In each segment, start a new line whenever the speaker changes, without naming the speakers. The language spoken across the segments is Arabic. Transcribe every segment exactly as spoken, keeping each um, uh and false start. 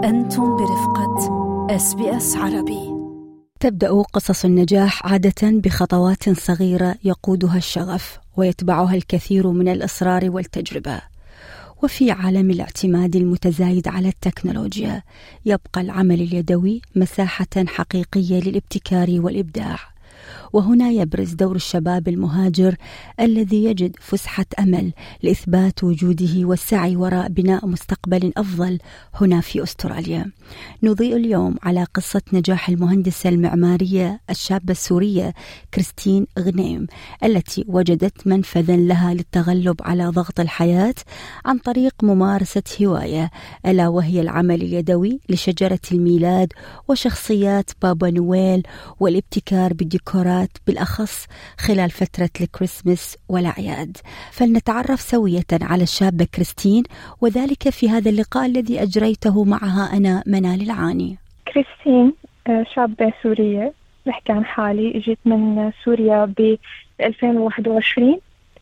أنتم برفقة إس بي إس عربي.
تبدأ قصص النجاح عادة بخطوات صغيرة يقودها الشغف ويتبعها الكثير من الإصرار والتجربة. وفي عالم الاعتماد المتزايد على التكنولوجيا يبقى العمل اليدوي مساحة حقيقية للابتكار والإبداع، وهنا يبرز دور الشباب المهاجر الذي يجد فسحة أمل لإثبات وجوده والسعي وراء بناء مستقبل أفضل هنا في أستراليا. نضيء اليوم على قصة نجاح المهندسة المعمارية الشابة السورية كريستين غنيم، التي وجدت منفذا لها للتغلب على ضغط الحياة عن طريق ممارسة هواية، ألا وهي العمل اليدوي لشجرة الميلاد وشخصيات بابا نويل والابتكار بالديكورات بالأخص خلال فترة الكريسماس والأعياد. فلنتعرف سوية على الشابة كريستين، وذلك في هذا اللقاء الذي أجريته معها أنا منال العاني.
كريستين شابة سورية، بحكي عن حالي. جيت من سوريا ب ألفين وواحد وعشرين.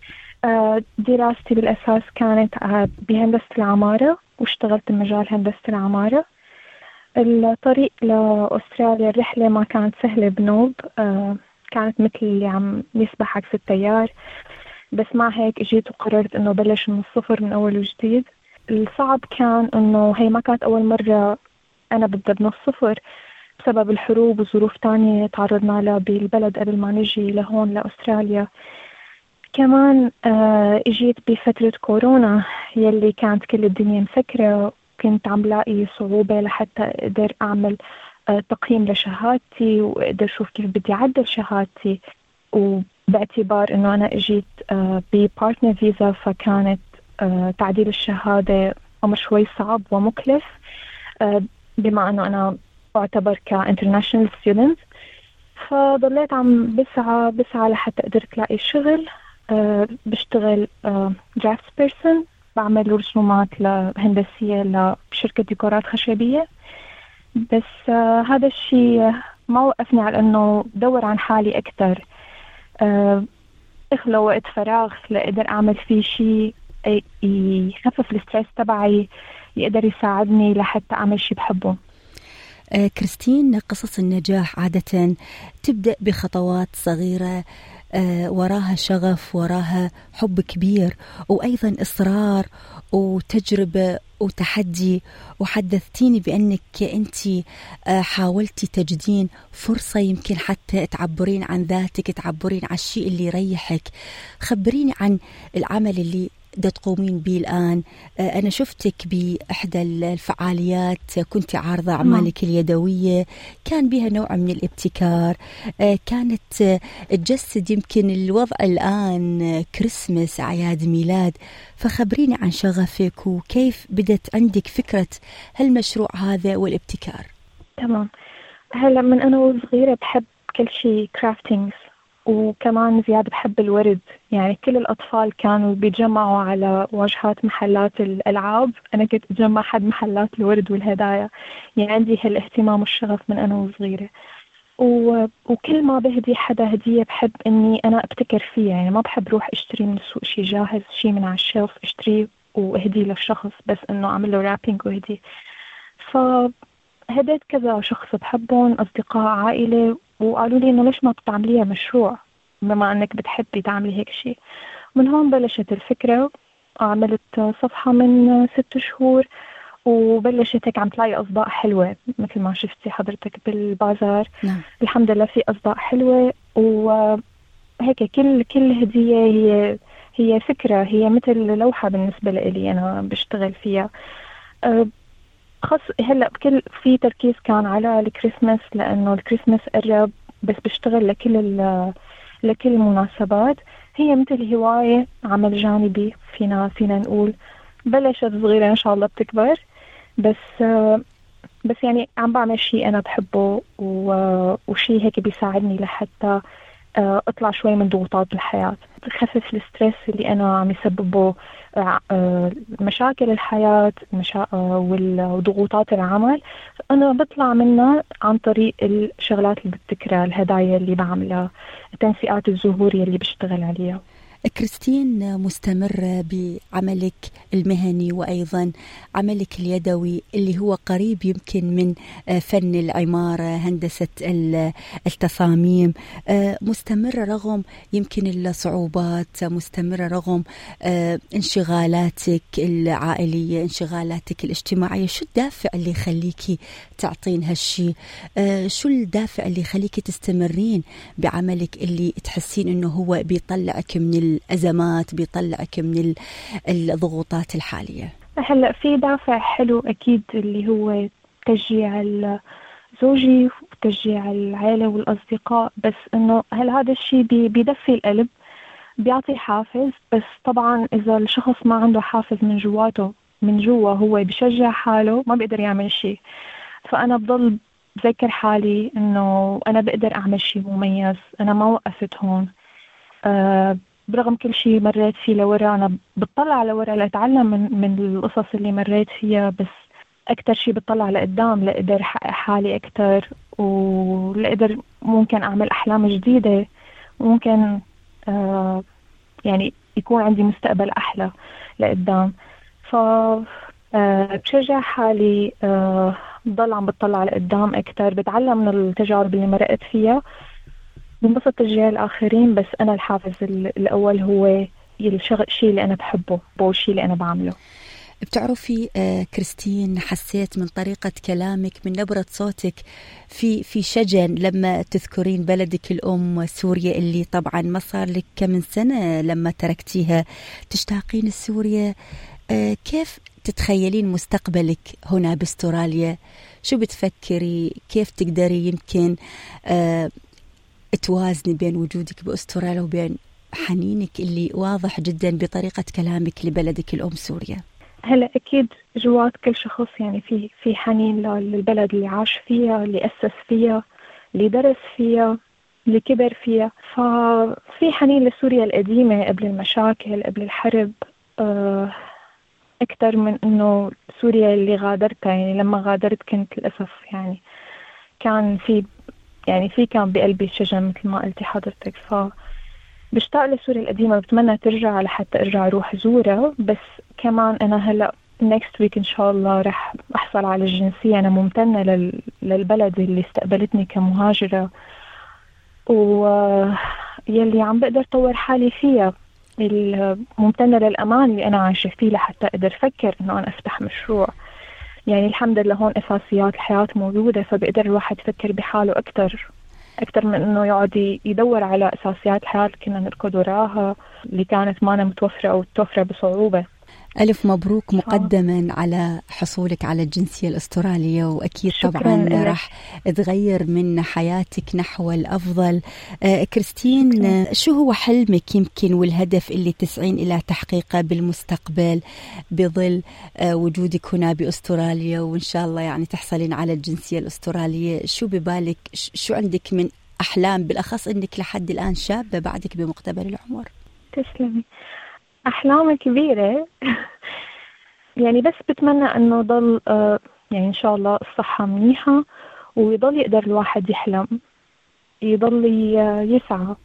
دراستي بالأساس كانت بهندسة العمارة، واشتغلت بمجال هندسة العمارة. الطريق لأستراليا الرحلة ما كانت سهلة بنوب، كانت مثل اللي عم يسبح عكس التيار، بس مع هيك اجيت وقررت انه بلش من الصفر من اول وجديد. الصعب كان انه هي ما كانت اول مرة انا ببدأ من الصفر بسبب الحروب وظروف تانية تعرضنا لها بالبلد قبل ما نجي لهون لأستراليا. كمان آه اجيت بفترة كورونا يلي كانت كل الدنيا مسكرة، كنت عم لاقي صعوبة لحتى اقدر اعمل آه تقييم لشهادتي واقدر اشوف كيف بدي اعدل شهادتي، وباعتبار انه انا اجيت آه ببارتنر فيزا، فكانت آه تعديل الشهادة امر شوي صعب ومكلف، آه بما انه انا اعتبر كانترناشنال ستودنت. فضليت عم بسعى بسعى لحتى قدرت لاقي شغل. أه بشتغل درافت أه بيرسون، بعمل رسومات هندسية لشركة ديكورات خشبية. بس أه هذا الشيء ما وقفني على أنه دور عن حالي أكثر، أه اخلى وقت فراغ لأقدر أعمل فيه شيء يخفف الستريس تبعي، يقدر يساعدني لحتى أعمل شيء بحبه.
آه كريستين، قصص النجاح عادة تبدأ بخطوات صغيرة، آه وراها شغف، وراها حب كبير، وأيضا إصرار وتجربة وتحدي. وحدثتيني بأنك أنت آه حاولتي تجدين فرصة يمكن حتى تعبرين عن ذاتك، تعبرين عن الشيء اللي يريحك. خبريني عن العمل اللي دا تقومين به الآن. أنا شفتك بإحدى الفعاليات كنت عارضة أعمالك اليدوية، كان بها نوع من الابتكار، كانت تجسد يمكن الوضع الآن كريسماس، أعياد ميلاد. فخبريني عن شغفك وكيف بدت عندك فكرة هالمشروع هذا والابتكار.
تمام. هلا من أنا وصغيرة بحب كل شيء كرافتينجز، وكمان زيادة بحب الورد. يعني كل الأطفال كانوا بيتجمعوا على واجهات محلات الألعاب، أنا كنت أتجمع حد محلات الورد والهدايا. يعني عندي هالاهتمام والشغف من أنا وصغيرة، و... وكل ما بهدي حدا هدية بحب إني أنا أبتكر فيه. يعني ما بحب روح أشتري من السوق شيء جاهز، شيء من على الشيلف أشتريه وأهدي للشخص، بس إنه أعمل له رابينج وهدي. فهديت كذا شخص بحبهم، أصدقاء، عائلة، وقالوا لي إنه ليش ما بتعمليها مشروع بما أنك بتحبي تعملي هيك شيء. من هون بلشت الفكرة. عملت صفحة من ست شهور، وبلشت هيك عم تلاقي أصداء حلوة مثل ما شفتي حضرتك بالبازار.
نعم.
الحمد لله في أصداء حلوة، وهيك كل كل هدية هي هي فكرة، هي مثل لوحة بالنسبة لي أنا بشتغل فيها. أه خص هلا بكل في تركيز كان على الكريسماس، لأنه الكريسماس قرب، بس بشتغل لكل لكل المناسبات. هي مثل هواية، عمل جانبي فينا فينا نقول. بلشت صغيرة إن شاء الله بتكبر، بس بس يعني عم بعمل شيء أنا بحبه، وشيء هيك بيساعدني لحتى أطلع شوي من ضغوطات الحياة، خفف الستريس اللي أنا عم يسببه مشاكل الحياة وضغوطات العمل. أنا بطلع منها عن طريق الشغلات اللي بتذكرها، الهدايا اللي بعملها، تنسيقات الزهور اللي بشتغل عليها.
كريستين، مستمرة بعملك المهني وأيضا عملك اليدوي اللي هو قريب يمكن من فن العمارة، هندسة التصاميم، مستمرة رغم يمكن الصعوبات، مستمرة رغم انشغالاتك العائلية، انشغالاتك الاجتماعية. شو الدافع اللي يخليكي تعطين هالشي؟ شو الدافع اللي يخليكي تستمرين بعملك اللي تحسين انه هو بيطلعك من الأزمات، بيطلعك من الضغوطات الحالية؟
هلا في دافع حلو أكيد اللي هو تشجيع زوجي وتشجيع العائلة والأصدقاء، بس إنه هل هذا الشيء بيدفي القلب، بيعطي حافز. بس طبعا إذا الشخص ما عنده حافز من جواته، من جوا هو بيشجع حاله، ما بيقدر يعمل شيء. فأنا بضل بذكر حالي إنه أنا بقدر أعمل شيء مميز، أنا ما وقفت هون. أه برغم كل شيء مريت فيه لورا، أنا بتطلع لورا لأتعلم من, من القصص اللي مريت فيها، بس أكتر شيء بتطلع لقدام لأقدر أحقق حالي أكتر، ولأقدر ممكن أعمل أحلام جديدة، وممكن أه يعني يكون عندي مستقبل أحلى لقدام. ف أه بشجع حالي، أه بضل عم بتطلع لقدام أكتر، بتعلم من التجارب اللي مرقت فيها، بنبسط تشجيع الآخرين. بس أنا الحافز الأول هو الشيء اللي أنا بحبه والشيء اللي أنا بعمله.
بتعرفي آه كريستين، حسيت من طريقة كلامك، من نبرة صوتك، في في شجن لما تذكرين بلدك الأم سوريا، اللي طبعا ما صار لك كم من سنة لما تركتيها، تشتاقين لسوريا. آه كيف تتخيلين مستقبلك هنا باستراليا؟ شو بتفكري؟ كيف تقدري يمكن آه توازني بين وجودك باستراليا وبين حنينك اللي واضح جدا بطريقة كلامك لبلدك الأم سوريا؟
هلا أكيد جوات كل شخص يعني في في حنين للبلد اللي عاش فيها، اللي أسس فيها، اللي درس فيها، اللي كبر فيها. ففي حنين لسوريا القديمة قبل المشاكل، قبل الحرب، أكثر من إنه سوريا اللي غادرتها. يعني لما غادرت كنت للأسف يعني كان في يعني في كان بقلبي شجن مثل ما قلتي حضرتك. ف بشتاق لسوريا القديمة، بتمنى ترجع لحتى أرجع أروح زورها. بس كمان أنا هلأ next week إن شاء الله رح أحصل على الجنسية. أنا ممتنة لل... للبلد اللي استقبلتني كمهاجرة، ويلي عم بقدر طور حالي فيها. ممتنة للأمان اللي أنا عايشة فيه لحتى أقدر أفكر إنه أنا أفتح مشروع. يعني الحمد لله هون أساسيات الحياة موجودة، فبقدر الواحد يفكر بحاله أكتر أكتر من إنه يقعد يدور على أساسيات الحياة اللي كنا نركض وراها، اللي كانت معنا متوفرة أو متوفرة بصعوبة.
ألف مبروك مقدما على حصولك على الجنسية الأسترالية، وأكيد طبعا راح تغير من حياتك نحو الأفضل. آه كريستين، شكرا. شو هو حلمك يمكن والهدف اللي تسعين إلى تحقيقه بالمستقبل بظل آه وجودك هنا بأستراليا، وإن شاء الله يعني تحصلين على الجنسية الأسترالية؟ شو ببالك؟ شو عندك من أحلام، بالأخص أنك لحد الآن شابة بعدك بمقتبل العمر؟
تسلمي. أحلام كبيرة يعني، بس بتمنى أنه ضل آه يعني إن شاء الله الصحة منيحة، ويضل يقدر الواحد يحلم، يضل يسعى.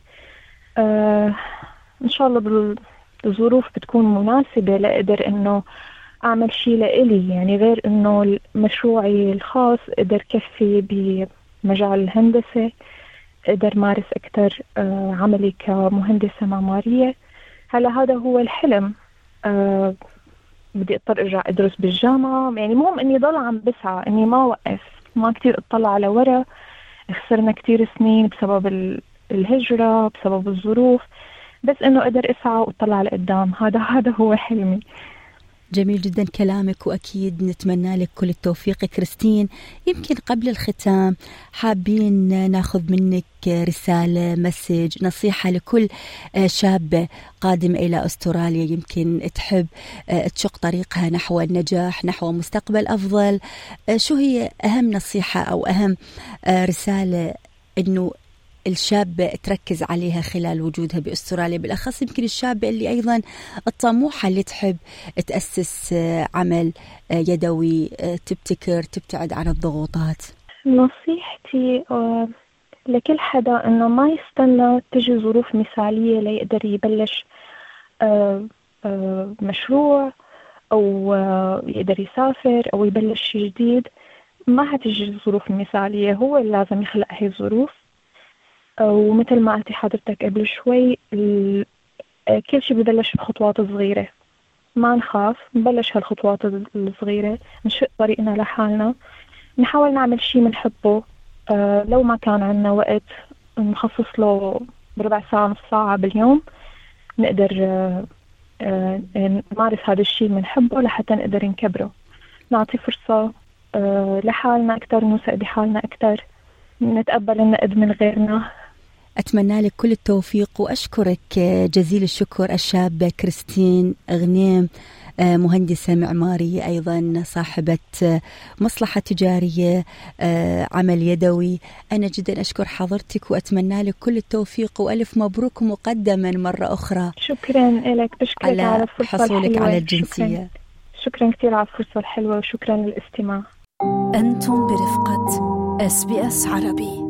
آه إن شاء الله بالظروف بتكون مناسبة لأقدر أنه أعمل شيء لإلي، يعني غير أنه مشروعي الخاص أقدر كفي بمجال الهندسة، أقدر مارس أكتر آه عملي كمهندسة معمارية. هلا هذا هو الحلم. أه بدي اضطر ارجع ادرس بالجامعة، يعني مهم اني ضل عم بسعى، اني ما وقف، ما كتير اطلع على ورا. خسرنا كتير سنين بسبب الهجرة، بسبب الظروف، بس انه اقدر اسعى واطلع لقدام. هذا هذا هو حلمي.
جميل جدا كلامك، وأكيد نتمنى لك كل التوفيق كريستين. يمكن قبل الختام حابين ناخذ منك رسالة، مسج، نصيحة لكل شابة قادمة إلى أستراليا يمكن تحب تشق طريقها نحو النجاح، نحو مستقبل أفضل. شو هي أهم نصيحة أو أهم رسالة إنه الشابة تركز عليها خلال وجودها بأستراليا، بالأخص يمكن الشابة اللي أيضا الطموحة اللي تحب تأسس عمل يدوي، تبتكر، تبتعد عن الضغوطات؟
نصيحتي لكل حدا إنه ما يستنى تجي ظروف مثالية ليقدر يبلش مشروع أو يقدر يسافر أو يبلش شيء جديد، ما هتجي الظروف المثالية، هو اللي لازم يخلق هاي الظروف. ومثل ما قلتي حضرتك قبل شوي، كل شيء ببلش بخطوات صغيرة، ما نخاف نبلش هالخطوات الصغيرة، نشق طريقنا لحالنا، نحاول نعمل شيء منحبه. لو ما كان عنا وقت نخصص له بربع ساعة نص ساعة باليوم، نقدر نمارس هذا الشيء منحبه لحتى نقدر نكبره، نعطي فرصة لحالنا أكتر، نوثق بحالنا أكتر، نتقبل النقد من غيرنا.
أتمنى لك كل التوفيق وأشكرك جزيل الشكر الشابة كريستين غنيم، مهندسة معمارية، أيضا صاحبة مصلحة تجارية، عمل يدوي. أنا جدا أشكر حضرتك وأتمنى لك كل التوفيق وألف مبروك مقدما مرة أخرى.
شكرا لك، بشكرك على, على
حصولك على الجنسية.
شكرا, شكرا كثير على الفرصة الحلوة، وشكرا للاستماع.
أنتم برفقة إس بي إس عربي.